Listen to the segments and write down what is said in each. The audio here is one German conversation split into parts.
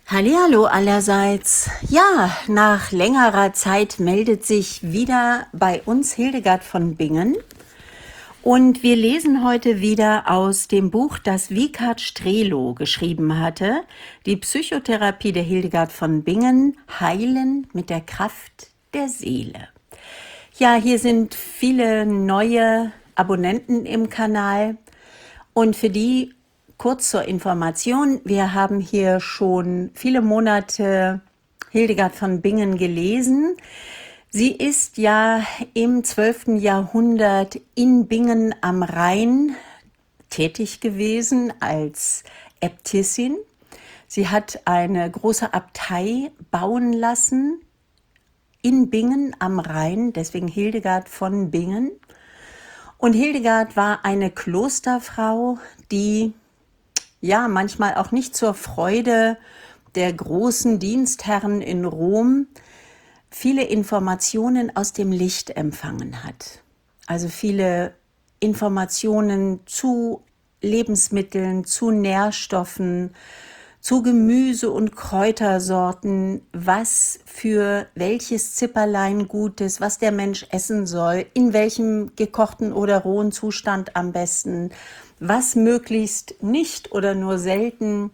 Hallihallo allerseits. Ja, nach längerer Zeit meldet sich wieder bei uns Hildegard von Bingen. Und wir lesen heute wieder aus dem Buch, das Wiechert Strehlow geschrieben hatte, die Psychotherapie der Hildegard von Bingen, Heilen mit der Kraft der Seele. Ja, hier sind viele neue Abonnenten im Kanal und für die kurz zur Information, wir haben hier schon viele Monate Hildegard von Bingen gelesen. Sie ist ja im 12. Jahrhundert in Bingen am Rhein tätig gewesen als Äbtissin. Sie hat eine große Abtei bauen lassen in Bingen am Rhein, deswegen Hildegard von Bingen. Und Hildegard war eine Klosterfrau, die ja manchmal auch nicht zur Freude der großen Dienstherren in Rom viele Informationen aus dem Licht empfangen hat. Also viele Informationen zu Lebensmitteln, zu Nährstoffen, zu Gemüse- und Kräutersorten, was für welches Zipperlein gut ist, was der Mensch essen soll, in welchem gekochten oder rohen Zustand am besten, was möglichst nicht oder nur selten.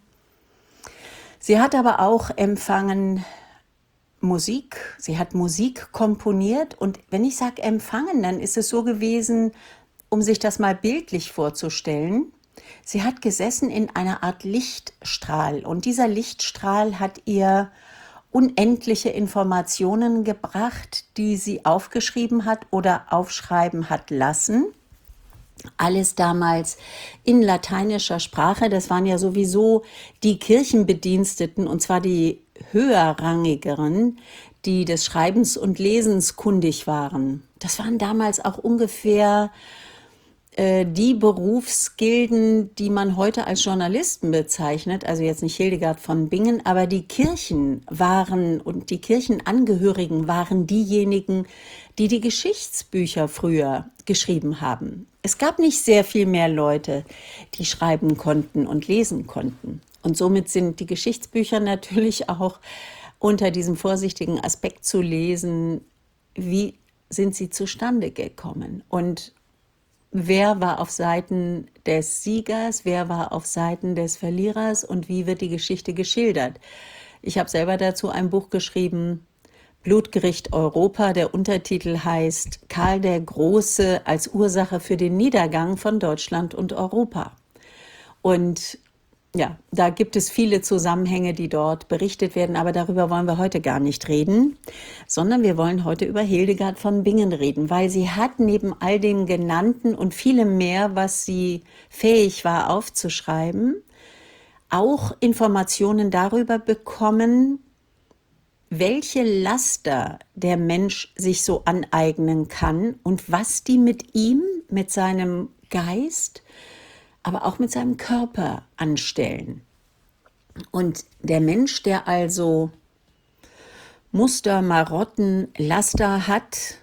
Sie hat aber auch empfangen Musik, sie hat Musik komponiert und wenn ich sage empfangen, dann ist es so gewesen, um sich das mal bildlich vorzustellen. Sie hat gesessen in einer Art Lichtstrahl und dieser Lichtstrahl hat ihr unendliche Informationen gebracht, die sie aufgeschrieben hat oder aufschreiben hat lassen. Alles damals in lateinischer Sprache, das waren ja sowieso die Kirchenbediensteten und zwar die höherrangigeren, die des Schreibens und Lesens kundig waren. Das waren damals auch ungefähr die Berufsgilden, die man heute als Journalisten bezeichnet, also jetzt nicht Hildegard von Bingen, aber die Kirchen waren und die Kirchenangehörigen waren diejenigen, die die Geschichtsbücher früher geschrieben haben. Es gab nicht sehr viel mehr Leute, die schreiben konnten und lesen konnten. Und somit sind die Geschichtsbücher natürlich auch unter diesem vorsichtigen Aspekt zu lesen, wie sind sie zustande gekommen und wer war auf Seiten des Siegers, wer war auf Seiten des Verlierers und wie wird die Geschichte geschildert. Ich habe selber dazu ein Buch geschrieben, Blutgericht Europa. Der Untertitel heißt Karl der Große als Ursache für den Niedergang von Deutschland und Europa. Und ja, da gibt es viele Zusammenhänge, die dort berichtet werden, aber darüber wollen wir heute gar nicht reden, sondern wir wollen heute über Hildegard von Bingen reden, weil sie hat neben all dem Genannten und vielem mehr, was sie fähig war aufzuschreiben, auch Informationen darüber bekommen, welche Laster der Mensch sich so aneignen kann und was die mit ihm, mit seinem Geist, aber auch mit seinem Körper anstellen. Und der Mensch, der also Muster, Marotten, Laster hat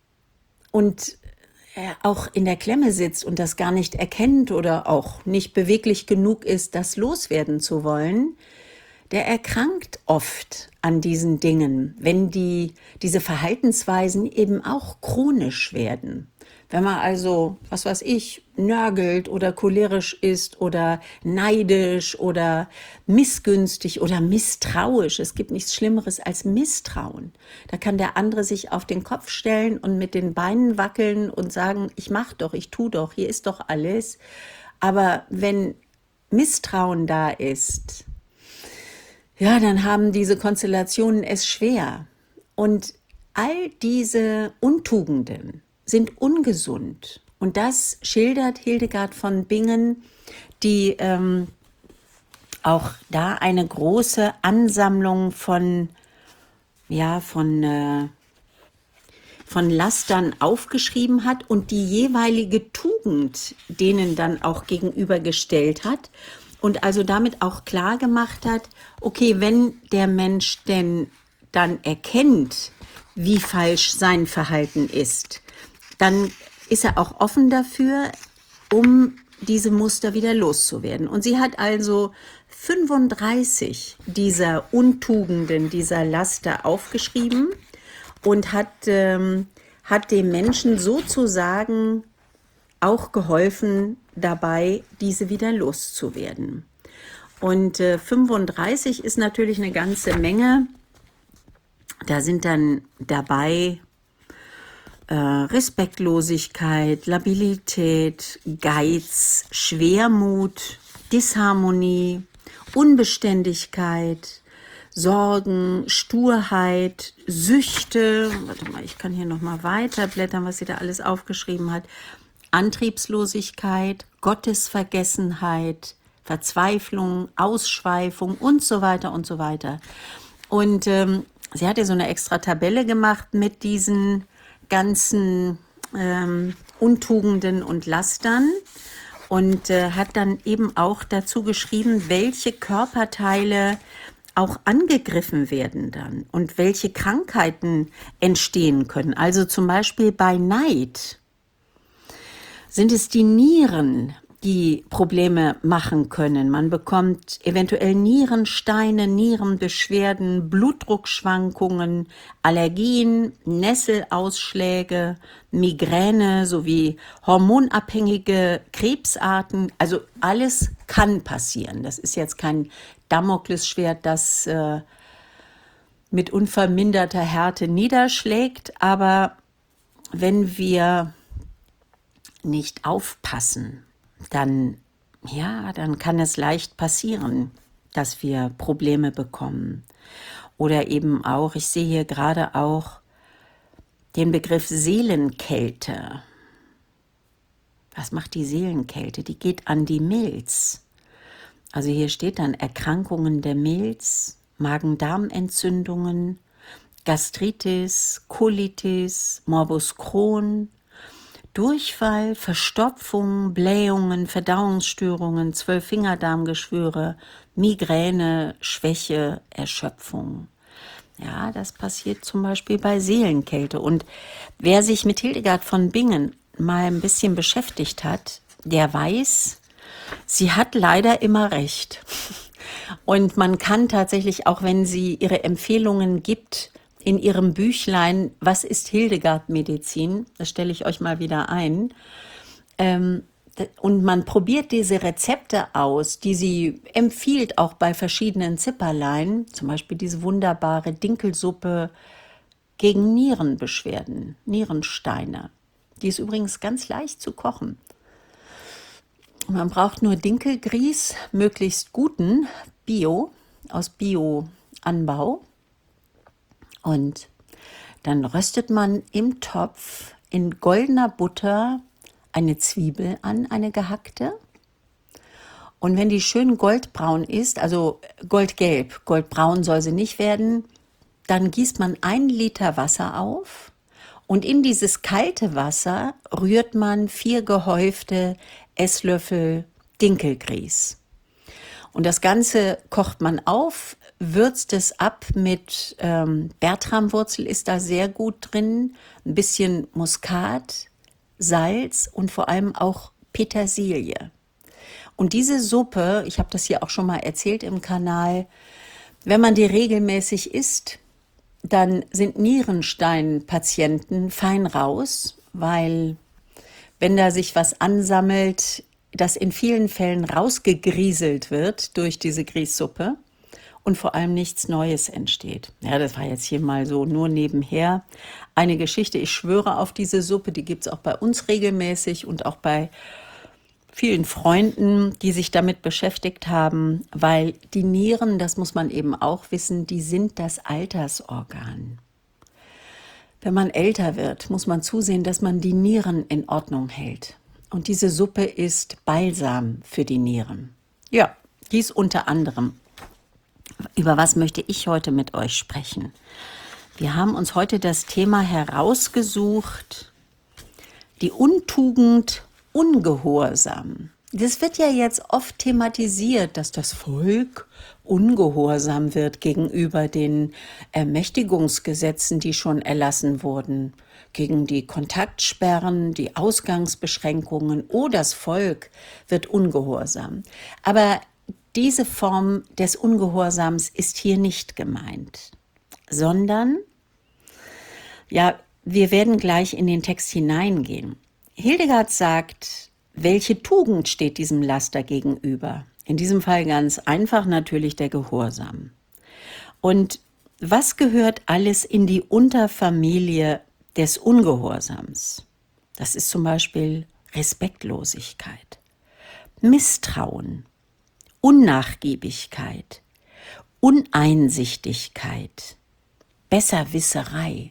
und auch in der Klemme sitzt und das gar nicht erkennt oder auch nicht beweglich genug ist, das loswerden zu wollen, der erkrankt oft an diesen Dingen, wenn diese Verhaltensweisen eben auch chronisch werden. Wenn man also, was weiß ich, nörgelt oder cholerisch ist oder neidisch oder missgünstig oder misstrauisch. Es gibt nichts Schlimmeres als Misstrauen. Da kann der andere sich auf den Kopf stellen und mit den Beinen wackeln und sagen, ich mach doch, ich tu doch, hier ist doch alles. Aber wenn Misstrauen da ist, ja, dann haben diese Konstellationen es schwer. Und all diese Untugenden sind ungesund. Und das schildert Hildegard von Bingen, die auch da eine große Ansammlung von Lastern aufgeschrieben hat und die jeweilige Tugend denen dann auch gegenübergestellt hat. Und also damit auch klar gemacht hat, okay, wenn der Mensch denn dann erkennt, wie falsch sein Verhalten ist, dann ist er auch offen dafür, um diese Muster wieder loszuwerden. Und sie hat also 35 dieser Untugenden, dieser Laster aufgeschrieben und hat dem Menschen sozusagen auch geholfen, dabei diese wieder loszuwerden. Und 35 ist natürlich eine ganze Menge. Da sind dann dabei Respektlosigkeit, Labilität, Geiz, Schwermut, Disharmonie, Unbeständigkeit, Sorgen, Sturheit, Süchte. Warte mal, ich kann hier nochmal weiterblättern, was sie da alles aufgeschrieben hat. Antriebslosigkeit, Gottesvergessenheit, Verzweiflung, Ausschweifung und so weiter und so weiter. Und sie hatte so eine extra Tabelle gemacht mit diesen ganzen Untugenden und Lastern und hat dann eben auch dazu geschrieben, welche Körperteile auch angegriffen werden dann und welche Krankheiten entstehen können. Also zum Beispiel bei Neid sind es die Nieren, die Probleme machen können. Man bekommt eventuell Nierensteine, Nierenbeschwerden, Blutdruckschwankungen, Allergien, Nesselausschläge, Migräne sowie hormonabhängige Krebsarten. Also alles kann passieren. Das ist jetzt kein Damoklesschwert, das mit unverminderter Härte niederschlägt, aber wenn wir nicht aufpassen, dann kann es leicht passieren, dass wir Probleme bekommen. Oder eben auch, ich sehe hier gerade auch den Begriff Seelenkälte. Was macht die Seelenkälte? Die geht an die Milz. Also hier steht dann Erkrankungen der Milz, Magen-Darm-Entzündungen, Gastritis, Colitis, Morbus Crohn, Durchfall, Verstopfung, Blähungen, Verdauungsstörungen, 12-Fingerdarmgeschwüre, Migräne, Schwäche, Erschöpfung. Ja, das passiert zum Beispiel bei Seelenkälte. Und wer sich mit Hildegard von Bingen mal ein bisschen beschäftigt hat, der weiß, sie hat leider immer recht. Und man kann tatsächlich, auch wenn sie ihre Empfehlungen gibt, in ihrem Büchlein, was ist Hildegard-Medizin? Das stelle ich euch mal wieder ein. Und man probiert diese Rezepte aus, die sie empfiehlt, auch bei verschiedenen Zipperlein. Zum Beispiel diese wunderbare Dinkelsuppe gegen Nierenbeschwerden, Nierensteine. Die ist übrigens ganz leicht zu kochen. Man braucht nur Dinkelgrieß, möglichst guten, Bio, aus Bio-Anbau. Und dann röstet man im Topf in goldener Butter eine Zwiebel an, eine gehackte. Und wenn die schön goldbraun ist, also goldgelb, goldbraun soll sie nicht werden, dann gießt man 1 Liter Wasser auf und in dieses kalte Wasser rührt man 4 gehäufte Esslöffel Dinkelgrieß. Und das Ganze kocht man auf, würzt es ab mit Bertramwurzel ist da sehr gut drin, ein bisschen Muskat, Salz und vor allem auch Petersilie. Und diese Suppe, ich habe das hier auch schon mal erzählt im Kanal, wenn man die regelmäßig isst, dann sind Nierensteinpatienten fein raus, weil wenn da sich was ansammelt, das in vielen Fällen rausgegrieselt wird durch diese Grießsuppe und vor allem nichts Neues entsteht. Ja, das war jetzt hier mal so nur nebenher eine Geschichte. Ich schwöre auf diese Suppe, die gibt es auch bei uns regelmäßig und auch bei vielen Freunden, die sich damit beschäftigt haben, weil die Nieren, das muss man eben auch wissen, die sind das Altersorgan. Wenn man älter wird, muss man zusehen, dass man die Nieren in Ordnung hält. Und diese Suppe ist Balsam für die Nieren. Ja, dies unter anderem. Über was möchte ich heute mit euch sprechen? Wir haben uns heute das Thema herausgesucht, die Untugend Ungehorsam. Das wird ja jetzt oft thematisiert, dass das Volk ungehorsam wird gegenüber den Ermächtigungsgesetzen, die schon erlassen wurden, gegen die Kontaktsperren, die Ausgangsbeschränkungen. Oh, das Volk wird ungehorsam. Aber diese Form des Ungehorsams ist hier nicht gemeint, sondern, ja, wir werden gleich in den Text hineingehen. Hildegard sagt, welche Tugend steht diesem Laster gegenüber? In diesem Fall ganz einfach natürlich der Gehorsam. Und was gehört alles in die Unterfamilie des Ungehorsams? Das ist zum Beispiel Respektlosigkeit, Misstrauen, Unnachgiebigkeit, Uneinsichtigkeit, Besserwisserei.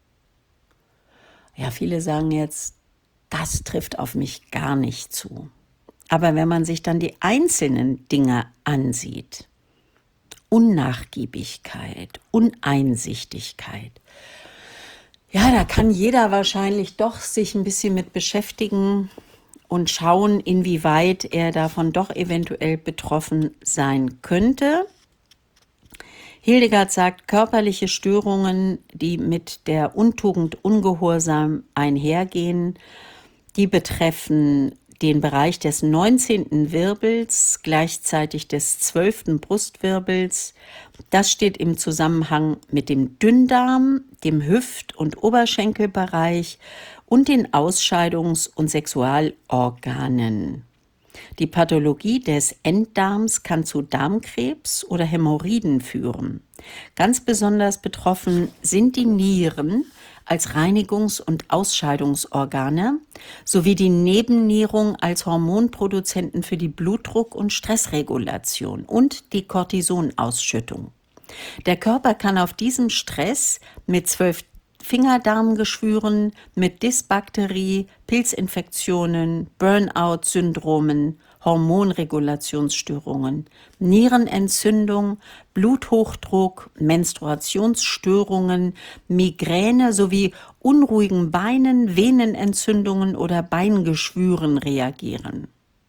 Ja, viele sagen jetzt, das trifft auf mich gar nicht zu. Aber wenn man sich dann die einzelnen Dinge ansieht, Unnachgiebigkeit, Uneinsichtigkeit, ja, da kann jeder wahrscheinlich doch sich ein bisschen mit beschäftigen und schauen, inwieweit er davon doch eventuell betroffen sein könnte. Hildegard sagt, körperliche Störungen, die mit der Untugend Ungehorsam einhergehen, die betreffen den Bereich des 19. Wirbels, gleichzeitig des 12. Brustwirbels. Das steht im Zusammenhang mit dem Dünndarm, dem Hüft- und Oberschenkelbereich und den Ausscheidungs- und Sexualorganen. Die Pathologie des Enddarms kann zu Darmkrebs oder Hämorrhoiden führen. Ganz besonders betroffen sind die Nieren als Reinigungs- und Ausscheidungsorgane sowie die Nebennierung als Hormonproduzenten für die Blutdruck- und Stressregulation und die Cortisonausschüttung. Der Körper kann auf diesem Stress mit 12 Fingerdarmgeschwüren, mit Dysbakterie, Pilzinfektionen, Burnout-Syndromen, Hormonregulationsstörungen, Nierenentzündung, Bluthochdruck, Menstruationsstörungen, Migräne sowie unruhigen Beinen, Venenentzündungen oder Beingeschwüren reagieren.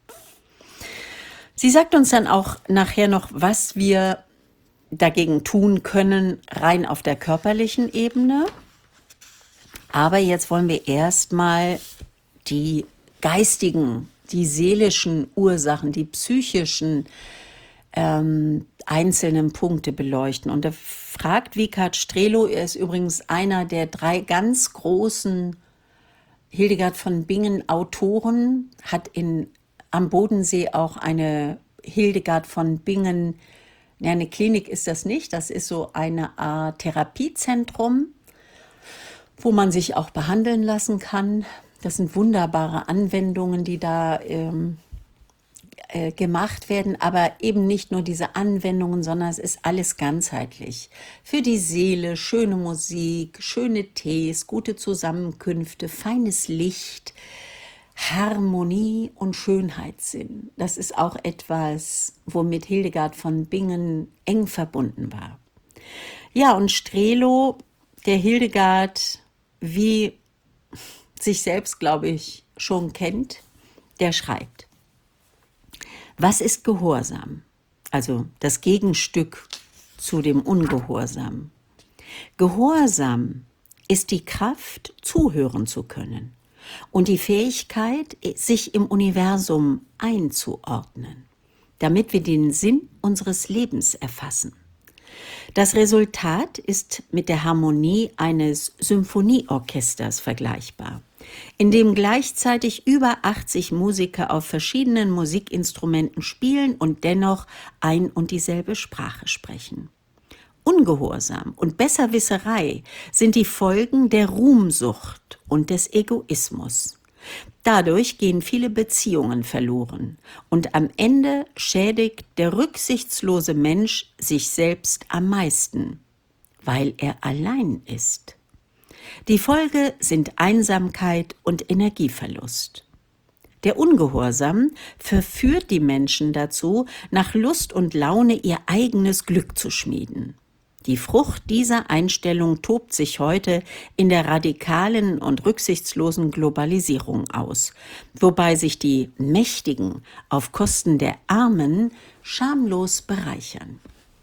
Sie sagt uns dann auch nachher noch, was wir dagegen tun können, rein auf der körperlichen Ebene. Aber jetzt wollen wir erstmal die geistigen, die seelischen Ursachen, die psychischen einzelnen Punkte beleuchten. Und da fragt Wiechert Strelo, er ist übrigens einer der 3 ganz großen Hildegard von Bingen Autoren, hat am Bodensee auch eine Hildegard von Bingen, ja, eine Klinik ist das nicht, das ist so eine Art Therapiezentrum, wo man sich auch behandeln lassen kann. Das sind wunderbare Anwendungen, die da gemacht werden, aber eben nicht nur diese Anwendungen, sondern es ist alles ganzheitlich. Für die Seele, schöne Musik, schöne Tees, gute Zusammenkünfte, feines Licht, Harmonie und Schönheitssinn. Das ist auch etwas, womit Hildegard von Bingen eng verbunden war. Ja, und Strelo, der Hildegard wie sich selbst, glaube ich, schon kennt, der schreibt: Was ist Gehorsam? Also das Gegenstück zu dem Ungehorsam. Gehorsam ist die Kraft, zuhören zu können und die Fähigkeit, sich im Universum einzuordnen, damit wir den Sinn unseres Lebens erfassen. Das Resultat ist mit der Harmonie eines Symphonieorchesters vergleichbar, in dem gleichzeitig über 80 Musiker auf verschiedenen Musikinstrumenten spielen und dennoch ein und dieselbe Sprache sprechen. Ungehorsam und Besserwisserei sind die Folgen der Ruhmsucht und des Egoismus. Dadurch gehen viele Beziehungen verloren und am Ende schädigt der rücksichtslose Mensch sich selbst am meisten, weil er allein ist. Die Folge sind Einsamkeit und Energieverlust. Der Ungehorsam verführt die Menschen dazu, nach Lust und Laune ihr eigenes Glück zu schmieden. Die Frucht dieser Einstellung tobt sich heute in der radikalen und rücksichtslosen Globalisierung aus, wobei sich die Mächtigen auf Kosten der Armen schamlos bereichern.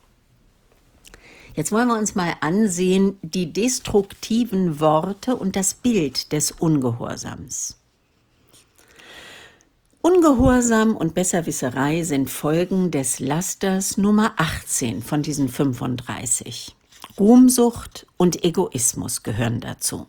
Jetzt wollen wir uns mal ansehen, die destruktiven Worte und das Bild des Ungehorsams. Ungehorsam und Besserwisserei sind Folgen des Lasters Nummer 18 von diesen 35. Ruhmsucht und Egoismus gehören dazu.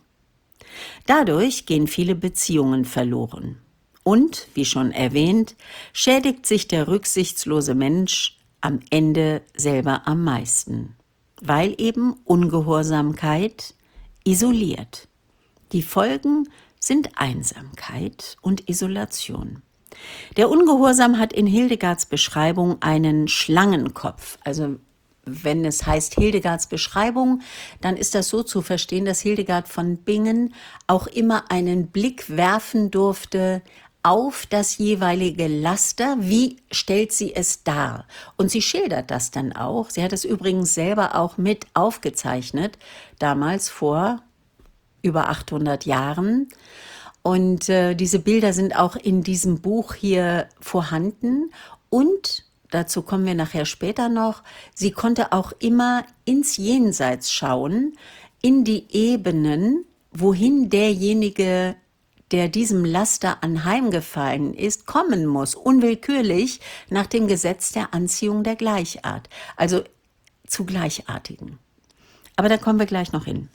Dadurch gehen viele Beziehungen verloren. Und, wie schon erwähnt, schädigt sich der rücksichtslose Mensch am Ende selber am meisten, weil eben Ungehorsamkeit isoliert. Die Folgen sind Einsamkeit und Isolation. Der Ungehorsam hat in Hildegards Beschreibung einen Schlangenkopf. Also wenn es heißt Hildegards Beschreibung, dann ist das so zu verstehen, dass Hildegard von Bingen auch immer einen Blick werfen durfte auf das jeweilige Laster. Wie stellt sie es dar? Und sie schildert das dann auch. Sie hat es übrigens selber auch mit aufgezeichnet, damals vor über 800 Jahren. Und diese Bilder sind auch in diesem Buch hier vorhanden. Und dazu kommen wir nachher später noch, sie konnte auch immer ins Jenseits schauen, in die Ebenen, wohin derjenige, der diesem Laster anheimgefallen ist, kommen muss, unwillkürlich nach dem Gesetz der Anziehung der Gleichart, also zu Gleichartigen. Aber da kommen wir gleich noch hin.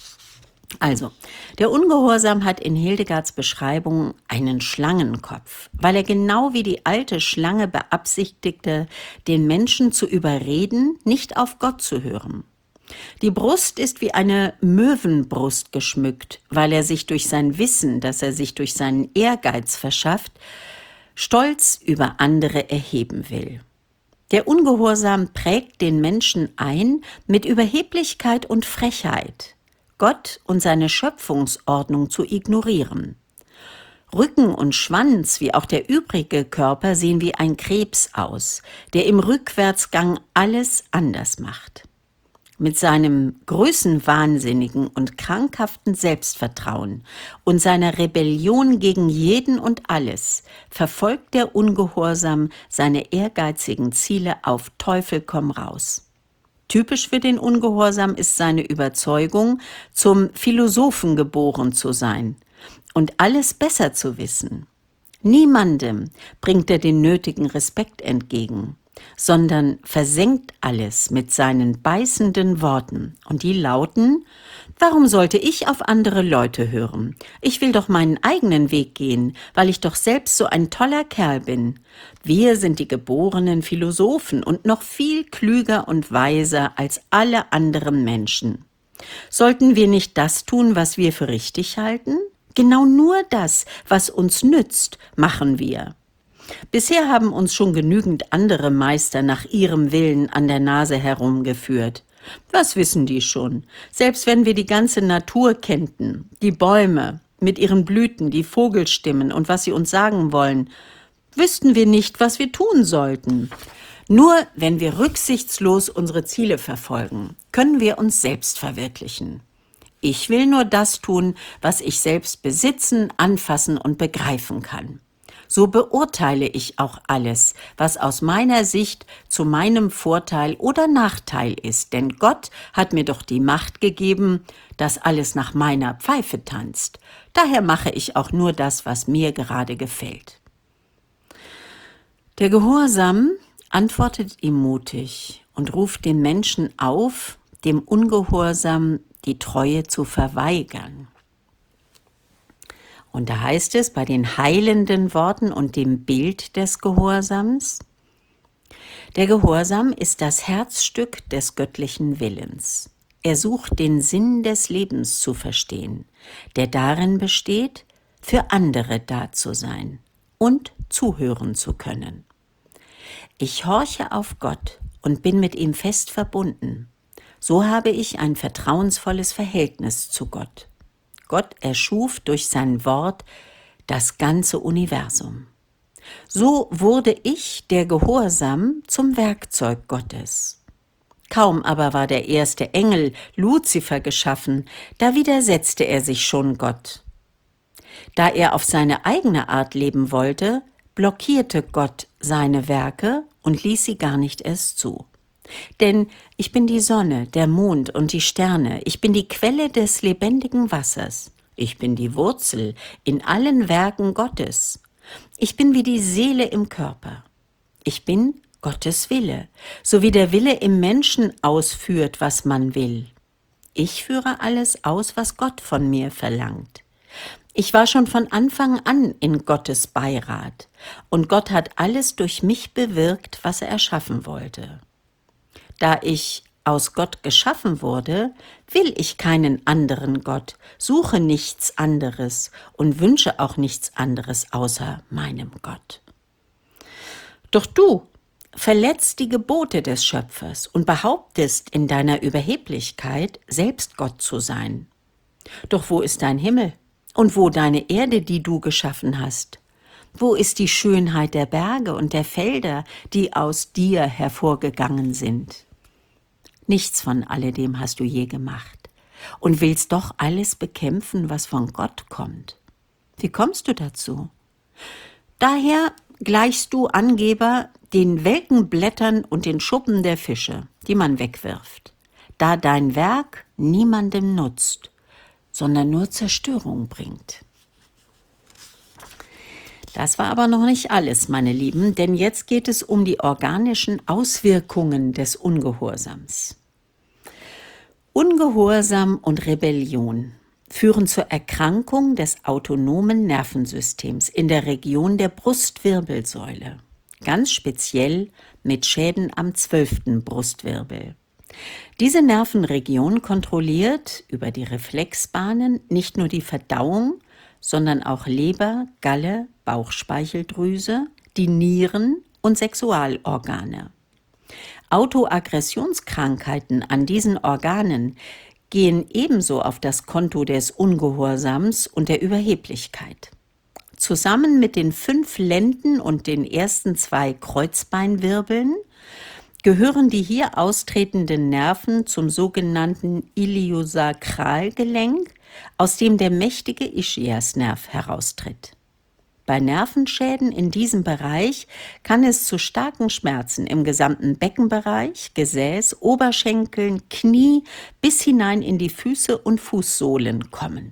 Also, der Ungehorsam hat in Hildegards Beschreibung einen Schlangenkopf, weil er genau wie die alte Schlange beabsichtigte, den Menschen zu überreden, nicht auf Gott zu hören. Die Brust ist wie eine Möwenbrust geschmückt, weil er sich durch sein Wissen, das er sich durch seinen Ehrgeiz verschafft, stolz über andere erheben will. Der Ungehorsam prägt den Menschen ein mit Überheblichkeit und Frechheit, Gott und seine Schöpfungsordnung zu ignorieren. Rücken und Schwanz, wie auch der übrige Körper, sehen wie ein Krebs aus, der im Rückwärtsgang alles anders macht. Mit seinem größenwahnsinnigen und krankhaften Selbstvertrauen und seiner Rebellion gegen jeden und alles verfolgt der Ungehorsam seine ehrgeizigen Ziele auf Teufel komm raus. Typisch für den Ungehorsam ist seine Überzeugung, zum Philosophen geboren zu sein und alles besser zu wissen. Niemandem bringt er den nötigen Respekt entgegen, sondern versenkt alles mit seinen beißenden Worten. Und die lauten: Warum sollte ich auf andere Leute hören? Ich will doch meinen eigenen Weg gehen, weil ich doch selbst so ein toller Kerl bin. Wir sind die geborenen Philosophen und noch viel klüger und weiser als alle anderen Menschen. Sollten wir nicht das tun, was wir für richtig halten? Genau nur das, was uns nützt, machen wir. Bisher haben uns schon genügend andere Meister nach ihrem Willen an der Nase herumgeführt. Was wissen die schon? Selbst wenn wir die ganze Natur kennten, die Bäume mit ihren Blüten, die Vogelstimmen und was sie uns sagen wollen, wüssten wir nicht, was wir tun sollten. Nur wenn wir rücksichtslos unsere Ziele verfolgen, können wir uns selbst verwirklichen. Ich will nur das tun, was ich selbst besitzen, anfassen und begreifen kann. So beurteile ich auch alles, was aus meiner Sicht zu meinem Vorteil oder Nachteil ist. Denn Gott hat mir doch die Macht gegeben, dass alles nach meiner Pfeife tanzt. Daher mache ich auch nur das, was mir gerade gefällt. Der Gehorsam antwortet ihm mutig und ruft den Menschen auf, dem Ungehorsam die Treue zu verweigern. Und da heißt es bei den heilenden Worten und dem Bild des Gehorsams: Der Gehorsam ist das Herzstück des göttlichen Willens. Er sucht den Sinn des Lebens zu verstehen, der darin besteht, für andere da zu sein und zuhören zu können. Ich horche auf Gott und bin mit ihm fest verbunden. So habe ich ein vertrauensvolles Verhältnis zu Gott. Gott erschuf durch sein Wort das ganze Universum. So wurde ich, der Gehorsam, zum Werkzeug Gottes. Kaum aber war der erste Engel, Luzifer, geschaffen, da widersetzte er sich schon Gott. Da er auf seine eigene Art leben wollte, blockierte Gott seine Werke und ließ sie gar nicht erst zu. Denn ich bin die Sonne, der Mond und die Sterne, ich bin die Quelle des lebendigen Wassers, ich bin die Wurzel in allen Werken Gottes. Ich bin wie die Seele im Körper. Ich bin Gottes Wille, so wie der Wille im Menschen ausführt, was man will. Ich führe alles aus, was Gott von mir verlangt. Ich war schon von Anfang an in Gottes Beirat und Gott hat alles durch mich bewirkt, was er erschaffen wollte. Da ich aus Gott geschaffen wurde, will ich keinen anderen Gott, suche nichts anderes und wünsche auch nichts anderes außer meinem Gott. Doch du verletzt die Gebote des Schöpfers und behauptest in deiner Überheblichkeit, selbst Gott zu sein. Doch wo ist dein Himmel? Und wo deine Erde, die du geschaffen hast? Wo ist die Schönheit der Berge und der Felder, die aus dir hervorgegangen sind? Nichts von alledem hast du je gemacht und willst doch alles bekämpfen, was von Gott kommt. Wie kommst du dazu? Daher gleichst du Angeber den welken Blättern und den Schuppen der Fische, die man wegwirft, da dein Werk niemandem nutzt, sondern nur Zerstörung bringt. Das war aber noch nicht alles, meine Lieben, denn jetzt geht es um die organischen Auswirkungen des Ungehorsams. Ungehorsam und Rebellion führen zur Erkrankung des autonomen Nervensystems in der Region der Brustwirbelsäule, ganz speziell mit Schäden am 12. Brustwirbel. Diese Nervenregion kontrolliert über die Reflexbahnen nicht nur die Verdauung, sondern auch Leber, Galle, Bauchspeicheldrüse, die Nieren und Sexualorgane. Autoaggressionskrankheiten an diesen Organen gehen ebenso auf das Konto des Ungehorsams und der Überheblichkeit. Zusammen mit den 5 Lenden und den ersten 2 Kreuzbeinwirbeln gehören die hier austretenden Nerven zum sogenannten Iliosakralgelenk, aus dem der mächtige Ischiasnerv heraustritt. Bei Nervenschäden in diesem Bereich kann es zu starken Schmerzen im gesamten Beckenbereich, Gesäß, Oberschenkeln, Knie bis hinein in die Füße und Fußsohlen kommen.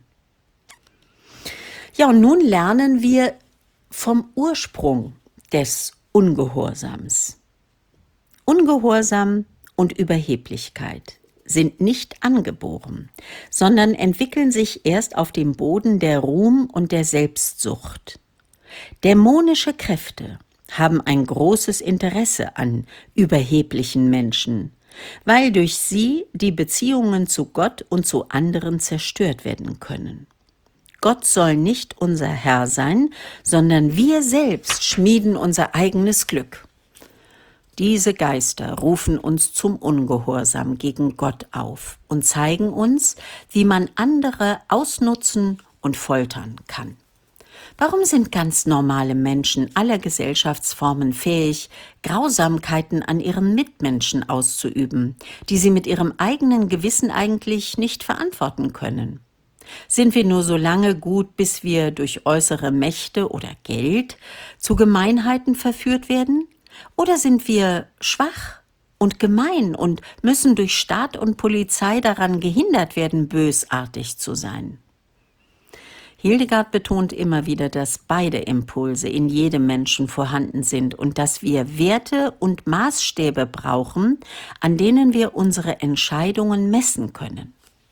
Ja, und nun lernen wir vom Ursprung des Ungehorsams. Ungehorsam und Überheblichkeit sind nicht angeboren, sondern entwickeln sich erst auf dem Boden der Ruhm- und der Selbstsucht. Dämonische Kräfte haben ein großes Interesse an überheblichen Menschen, weil durch sie die Beziehungen zu Gott und zu anderen zerstört werden können. Gott soll nicht unser Herr sein, sondern wir selbst schmieden unser eigenes Glück. Diese Geister rufen uns zum Ungehorsam gegen Gott auf und zeigen uns, wie man andere ausnutzen und foltern kann. Warum sind ganz normale Menschen aller Gesellschaftsformen fähig, Grausamkeiten an ihren Mitmenschen auszuüben, die sie mit ihrem eigenen Gewissen eigentlich nicht verantworten können? Sind wir nur so lange gut, bis wir durch äußere Mächte oder Geld zu Gemeinheiten verführt werden? Oder sind wir schwach und gemein und müssen durch Staat und Polizei daran gehindert werden, bösartig zu sein? Hildegard betont immer wieder, dass beide Impulse in jedem Menschen vorhanden sind und dass wir Werte und Maßstäbe brauchen, an denen wir unsere Entscheidungen messen können.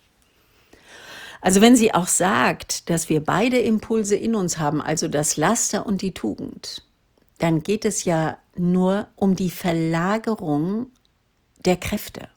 Also wenn sie auch sagt, dass wir beide Impulse in uns haben, also das Laster und die Tugend, dann geht es ja nur um die Verlagerung der Kräfte.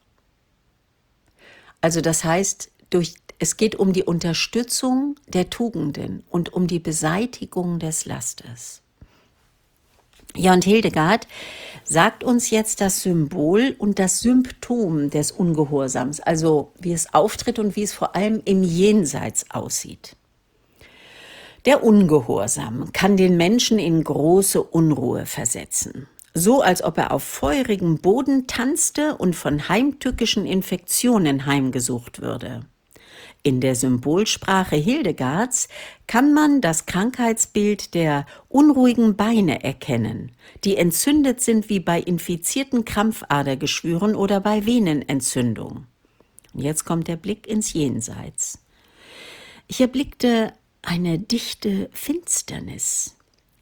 Also das heißt, es geht um die Unterstützung der Tugenden und um die Beseitigung des Lasters. Ja, und Hildegard sagt uns jetzt das Symbol und das Symptom des Ungehorsams, also wie es auftritt und wie es vor allem im Jenseits aussieht. Der Ungehorsam kann den Menschen in große Unruhe versetzen, so als ob er auf feurigem Boden tanzte und von heimtückischen Infektionen heimgesucht würde. In der Symbolsprache Hildegards kann man das Krankheitsbild der unruhigen Beine erkennen, die entzündet sind wie bei infizierten Krampfadergeschwüren oder bei Venenentzündung. Und jetzt kommt der Blick ins Jenseits. Ich erblickte eine dichte Finsternis.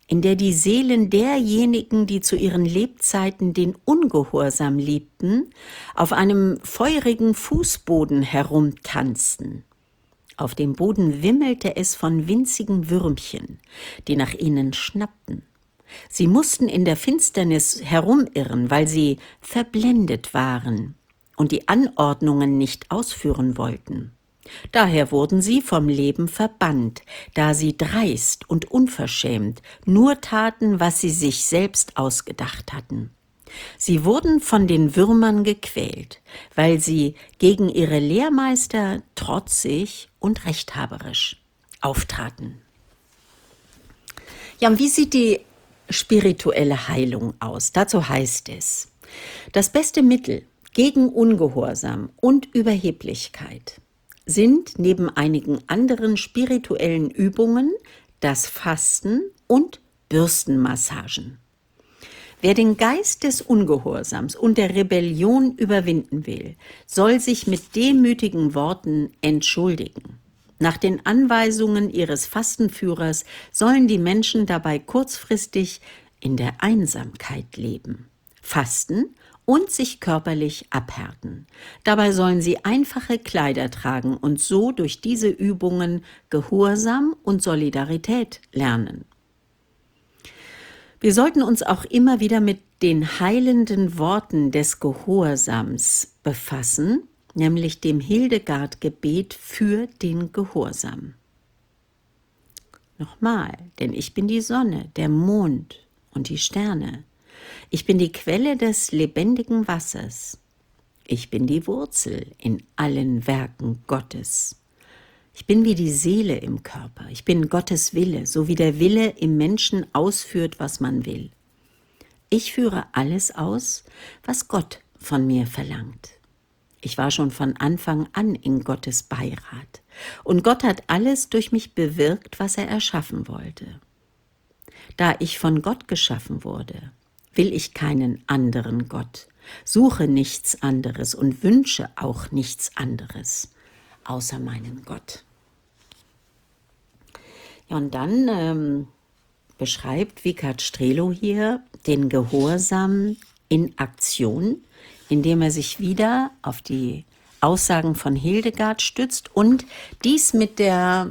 in der die Seelen derjenigen, die zu ihren Lebzeiten den Ungehorsam liebten, auf einem feurigen Fußboden herumtanzten. Auf dem Boden wimmelte es von winzigen Würmchen, die nach ihnen schnappten. Sie mussten in der Finsternis herumirren, weil sie verblendet waren und die Anordnungen nicht ausführen wollten. Daher wurden sie vom Leben verbannt, da sie dreist und unverschämt nur taten, was sie sich selbst ausgedacht hatten. Sie wurden von den Würmern gequält, weil sie gegen ihre Lehrmeister trotzig und rechthaberisch auftraten. Ja, und wie sieht die spirituelle Heilung aus? Dazu heißt es: Das beste Mittel gegen Ungehorsam und Überheblichkeit sind neben einigen anderen spirituellen Übungen das Fasten und Bürstenmassagen. Wer den Geist des Ungehorsams und der Rebellion überwinden will, soll sich mit demütigen Worten entschuldigen. Nach den Anweisungen ihres Fastenführers sollen die Menschen dabei kurzfristig in der Einsamkeit leben, fasten und sich körperlich abhärten. Dabei sollen sie einfache Kleider tragen und so durch diese Übungen Gehorsam und Solidarität lernen. Wir sollten uns auch immer wieder mit den heilenden Worten des Gehorsams befassen, nämlich dem Hildegard-Gebet für den Gehorsam. Nochmal, denn ich bin die Sonne, der Mond und die Sterne. Ich bin die Quelle des lebendigen Wassers. Ich bin die Wurzel in allen Werken Gottes. Ich bin wie die Seele im Körper. Ich bin Gottes Wille, so wie der Wille im Menschen ausführt, was man will. Ich führe alles aus, was Gott von mir verlangt. Ich war schon von Anfang an in Gottes Beirat. Und Gott hat alles durch mich bewirkt, was er erschaffen wollte. Da ich von Gott geschaffen wurde, will ich keinen anderen Gott, suche nichts anderes und wünsche auch nichts anderes, außer meinen Gott. Ja, und dann beschreibt Wiechert Strelo hier den Gehorsam in Aktion, indem er sich wieder auf die Aussagen von Hildegard stützt und dies mit der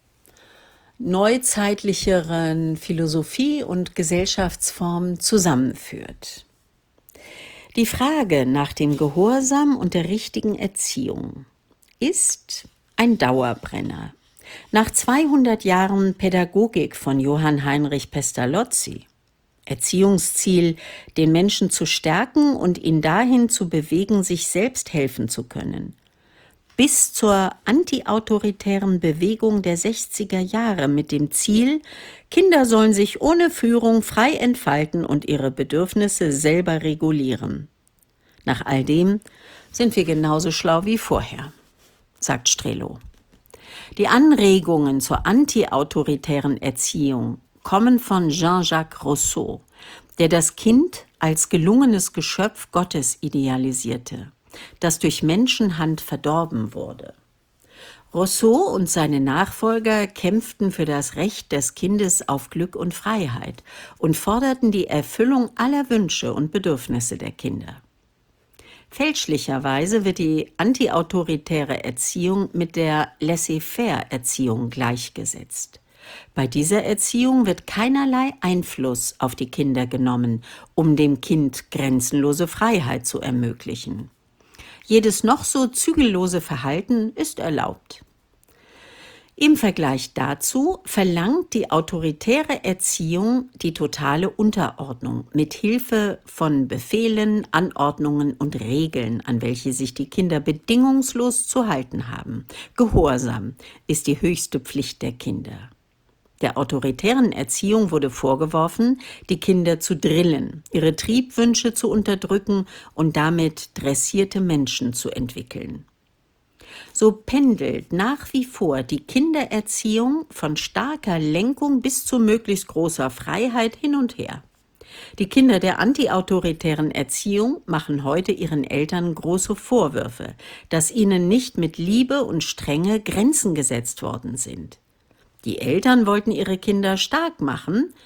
neuzeitlicheren Philosophie und Gesellschaftsform zusammenführt. Die Frage nach dem Gehorsam und der richtigen Erziehung ist ein Dauerbrenner. Nach 200 Jahren Pädagogik von Johann Heinrich Pestalozzi, Erziehungsziel, den Menschen zu stärken und ihn dahin zu bewegen, sich selbst helfen zu können, bis zur antiautoritären Bewegung der 60er Jahre mit dem Ziel, Kinder sollen sich ohne Führung frei entfalten und ihre Bedürfnisse selber regulieren. Nach all dem sind wir genauso schlau wie vorher, sagt Strelo. Die Anregungen zur antiautoritären Erziehung kommen von Jean-Jacques Rousseau, der das Kind als gelungenes Geschöpf Gottes idealisierte, das durch Menschenhand verdorben wurde. Rousseau und seine Nachfolger kämpften für das Recht des Kindes auf Glück und Freiheit und forderten die Erfüllung aller Wünsche und Bedürfnisse der Kinder. Fälschlicherweise wird die antiautoritäre Erziehung mit der Laissez-faire-Erziehung gleichgesetzt. Bei dieser Erziehung wird keinerlei Einfluss auf die Kinder genommen, um dem Kind grenzenlose Freiheit zu ermöglichen. Jedes noch so zügellose Verhalten ist erlaubt. Im Vergleich dazu verlangt die autoritäre Erziehung die totale Unterordnung mit Hilfe von Befehlen, Anordnungen und Regeln, an welche sich die Kinder bedingungslos zu halten haben. Gehorsam ist die höchste Pflicht der Kinder. Der autoritären Erziehung wurde vorgeworfen, die Kinder zu drillen, ihre Triebwünsche zu unterdrücken und damit dressierte Menschen zu entwickeln. So pendelt nach wie vor die Kindererziehung von starker Lenkung bis zu möglichst großer Freiheit hin und her. Die Kinder der antiautoritären Erziehung machen heute ihren Eltern große Vorwürfe, dass ihnen nicht mit Liebe und Strenge Grenzen gesetzt worden sind. Die Eltern wollten ihre Kinder stark machen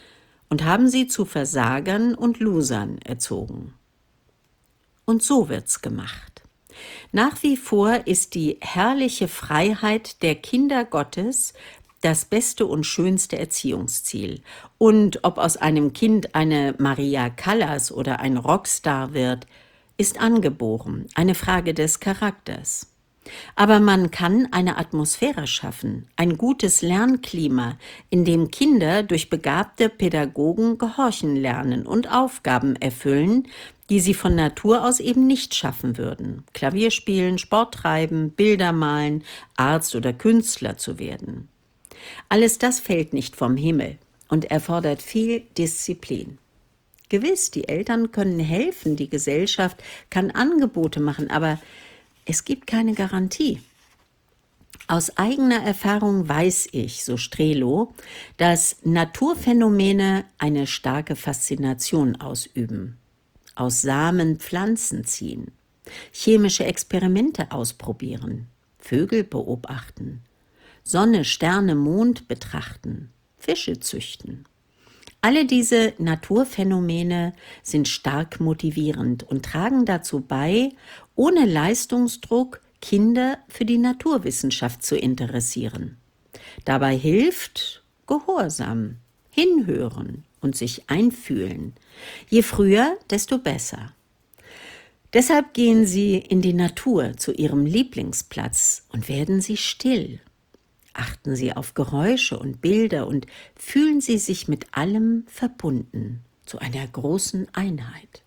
und haben sie zu Versagern und Losern erzogen. Und so wird's gemacht. Nach wie vor ist die herrliche Freiheit der Kinder Gottes das beste und schönste Erziehungsziel. Und ob aus einem Kind eine Maria Callas oder ein Rockstar wird, ist angeboren, eine Frage des Charakters. Aber man kann eine Atmosphäre schaffen, ein gutes Lernklima, in dem Kinder durch begabte Pädagogen gehorchen lernen und Aufgaben erfüllen, die sie von Natur aus eben nicht schaffen würden. Klavier spielen, Sport treiben, Bilder malen, Arzt oder Künstler zu werden. Alles das fällt nicht vom Himmel und erfordert viel Disziplin. Gewiss, die Eltern können helfen, die Gesellschaft kann Angebote machen, aber es gibt keine Garantie. Aus eigener Erfahrung weiß ich, so Strelo, dass Naturphänomene eine starke Faszination ausüben, aus Samen Pflanzen ziehen, chemische Experimente ausprobieren, Vögel beobachten, Sonne, Sterne, Mond betrachten, Fische züchten. Alle diese Naturphänomene sind stark motivierend und tragen dazu bei, ohne Leistungsdruck Kinder für die Naturwissenschaft zu interessieren. Dabei hilft Gehorsam, hinhören und sich einfühlen. Je früher, desto besser. Deshalb gehen sie in die Natur zu ihrem Lieblingsplatz und werden sie still. Achten Sie auf Geräusche und Bilder und fühlen Sie sich mit allem verbunden, zu einer großen Einheit.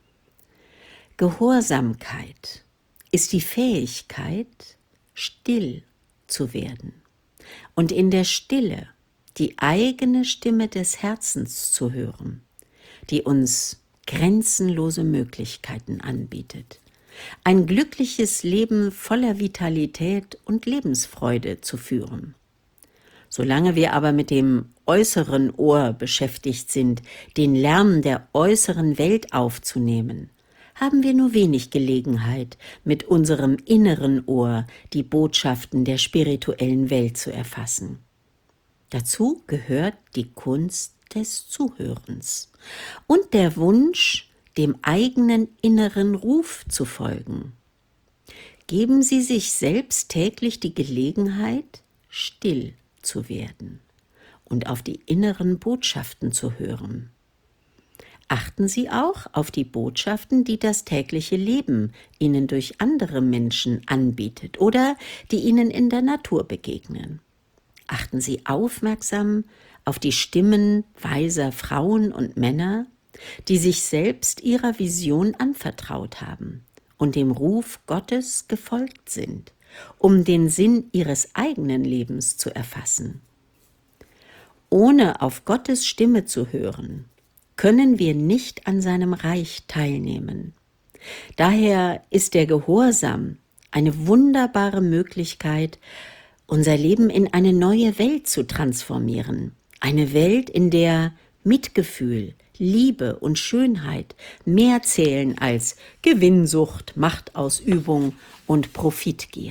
Gehorsamkeit ist die Fähigkeit, still zu werden und in der Stille die eigene Stimme des Herzens zu hören, die uns grenzenlose Möglichkeiten anbietet. Ein glückliches Leben voller Vitalität und Lebensfreude zu führen. Solange wir aber mit dem äußeren Ohr beschäftigt sind, den Lärm der äußeren Welt aufzunehmen, haben wir nur wenig Gelegenheit, mit unserem inneren Ohr die Botschaften der spirituellen Welt zu erfassen. Dazu gehört die Kunst des Zuhörens und der Wunsch, dem eigenen inneren Ruf zu folgen. Geben Sie sich selbst täglich die Gelegenheit, still zu werden und auf die inneren Botschaften zu hören. Achten Sie auch auf die Botschaften, die das tägliche Leben Ihnen durch andere Menschen anbietet oder die Ihnen in der Natur begegnen. Achten Sie aufmerksam auf die Stimmen weiser Frauen und Männer, die sich selbst ihrer Vision anvertraut haben und dem Ruf Gottes gefolgt sind, um den Sinn ihres eigenen Lebens zu erfassen. Ohne auf Gottes Stimme zu hören, können wir nicht an seinem Reich teilnehmen. Daher ist der Gehorsam eine wunderbare Möglichkeit, unser Leben in eine neue Welt zu transformieren. Eine Welt, in der Mitgefühl, Liebe und Schönheit mehr zählen als Gewinnsucht, Machtausübung und Profitgier.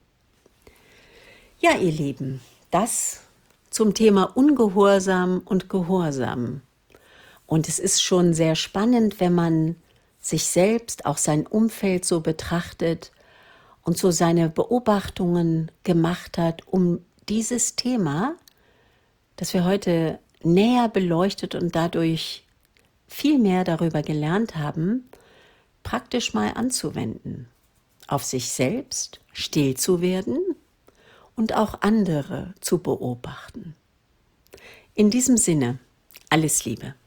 Ja, ihr Lieben, das zum Thema Ungehorsam und Gehorsam. Und es ist schon sehr spannend, wenn man sich selbst, auch sein Umfeld so betrachtet und so seine Beobachtungen gemacht hat, um dieses Thema, das wir heute näher beleuchtet und dadurch viel mehr darüber gelernt haben, praktisch mal anzuwenden. Auf sich selbst still zu werden und auch andere zu beobachten. In diesem Sinne, alles Liebe.